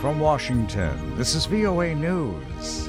from Washington, this is VOA News.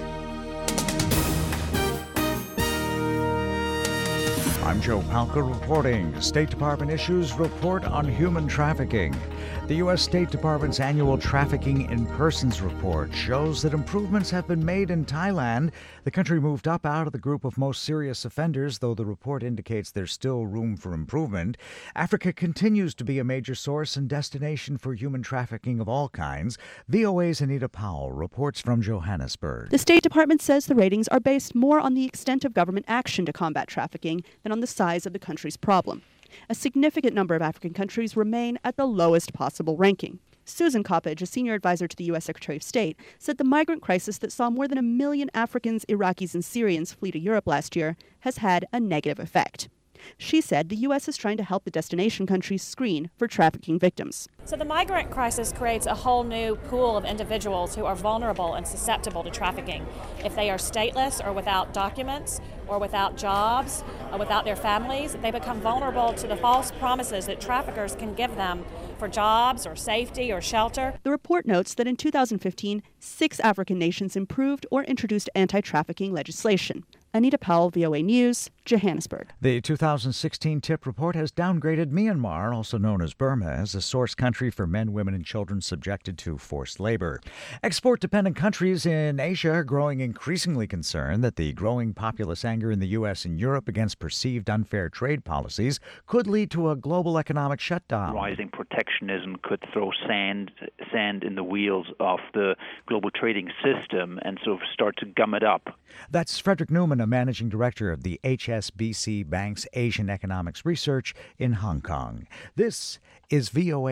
I'm Joe Palca reporting. State Department issues report on human trafficking. The U.S. State Department's annual Trafficking in Persons report shows that improvements have been made in Thailand. The country moved up out of the group of most serious offenders, though the report indicates there's still room for improvement. Africa continues to be a major source and destination for human trafficking of all kinds. VOA's Anita Powell reports from Johannesburg. The State Department says the ratings are based more on the extent of government action to combat trafficking than on the size of the country's problem. A significant number of African countries remain at the lowest possible ranking. Susan Coppage, a senior advisor to the U.S. Secretary of State, said the migrant crisis that saw more than 1 million Africans, Iraqis, and Syrians flee to Europe last year has had a negative effect. She said the U.S. is trying to help the destination countries screen for trafficking victims. So the migrant crisis creates a whole new pool of individuals who are vulnerable and susceptible to trafficking. If they are stateless or without documents or without jobs or without their families, they become vulnerable to the false promises that traffickers can give them for jobs or safety or shelter. The report notes that in 2015, 6 African nations improved or introduced anti-trafficking legislation. Anita Powell, VOA News, Johannesburg. The 2016 TIP report has downgraded Myanmar, also known as Burma, as a source country for men, women, and children subjected to forced labor. Export-dependent countries in Asia are growing increasingly concerned that the growing populist anger in the U.S. and Europe against perceived unfair trade policies could lead to a global economic shutdown. Rising protectionism could throw sand in the wheels of the global trading system and sort of start to gum it up. That's Frederick Newman, a managing director of the HSBC Bank's Asian Economics Research in Hong Kong. This is VOA.